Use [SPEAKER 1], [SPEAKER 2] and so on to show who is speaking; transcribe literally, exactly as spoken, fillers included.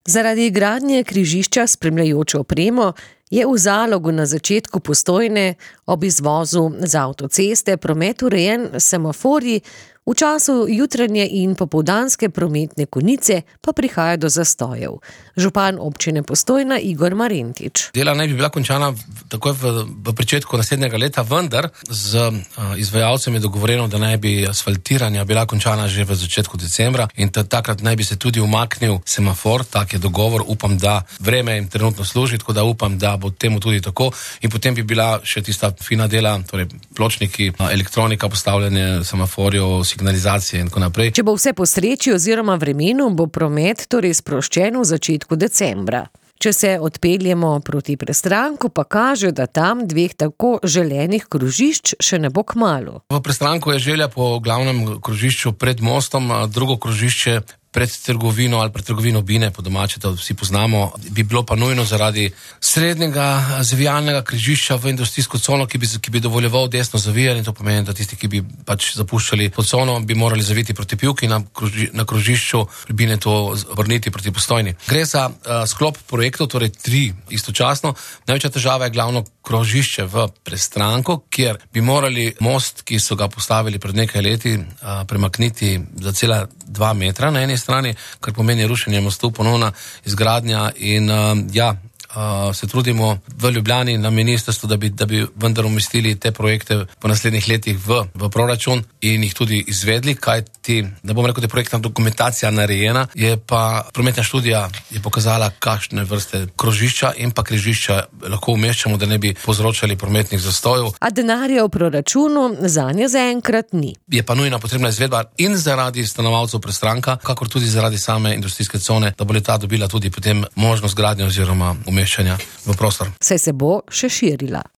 [SPEAKER 1] Zaradi gradnje križišča s spremljajočo opremo je v Zalogu na začetku Postojne ob izvozu z avtoceste promet urejen s semaforji, v času jutranje in popoldanske prometne konice pa prihaja do zastojev. Župan občine Postojna Igor Marentič.
[SPEAKER 2] Dela naj bi bila končana takoj v, v pričetku naslednjega leta, vendar z uh, izvajalcem je dogovoreno, da naj bi asfaltiranja bila končana že v začetku decembra in takrat naj bi se tudi umaknil semafor, tak je dogovor, upam, da vreme jim trenutno služi, tako da upam, da bo temu tudi tako in potem bi bila še tista fina dela, torej pločniki, elektronika, postavljanje semaforjev, signalizacije in tako naprej.
[SPEAKER 1] Če bo vse po sreči oziroma vremenu, bo promet torej sproščen v začetku decembra. Če se odpeljemo proti Prestranku, pa kaže, da tam dveh tako želenih krožišč še ne bo kmalu.
[SPEAKER 2] V Prestranku je želja po glavnem krožišču pred mostom, drugo krožišče pred trgovino ali pred trgovino Bine, po domače, da vsi poznamo, bi bilo pa nujno zaradi srednjega zavijalnega križišča v industrijsko cono, ki bi, ki bi dovoljeval desno zavijanje, to pomeni, da tisti, ki bi pač zapuščali to cono, bi morali zaviti proti Pivki, na, kroži, na krožišču Bine to vrniti proti Postojni. Gre za uh, sklop projektov, torej tri istočasno. Največja težava je glavno krožišče v Prestranku, kjer bi morali most, ki so ga postavili pred nekaj leti, uh, premakniti za cela dva metra na eni strani, kar pomeni rušenje mostu, ponovna izgradnja in uh, ja, uh, se trudimo v Ljubljani na ministrstvu, da bi, da bi vendar umestili te projekte po naslednjih letih v, v proračun in jih tudi izvedli, kajti, da bom rekel, da je projektna dokumentacija narejena, je pa prometna študija je pokazala, kakšne vrste krožišča in pa križišča lahko umeščamo, da ne bi povzročali prometnih zastojev.
[SPEAKER 1] A denarja v proračunu zanje zaenkrat ni.
[SPEAKER 2] Je pa nujna potrebna izvedba in zaradi stanovalcev Prestranka, kakor tudi zaradi same industrijske cone, da bo le ta dobila tudi potem možnost gradnje oziroma umeščanja v prostor.
[SPEAKER 1] Saj se bo še širila.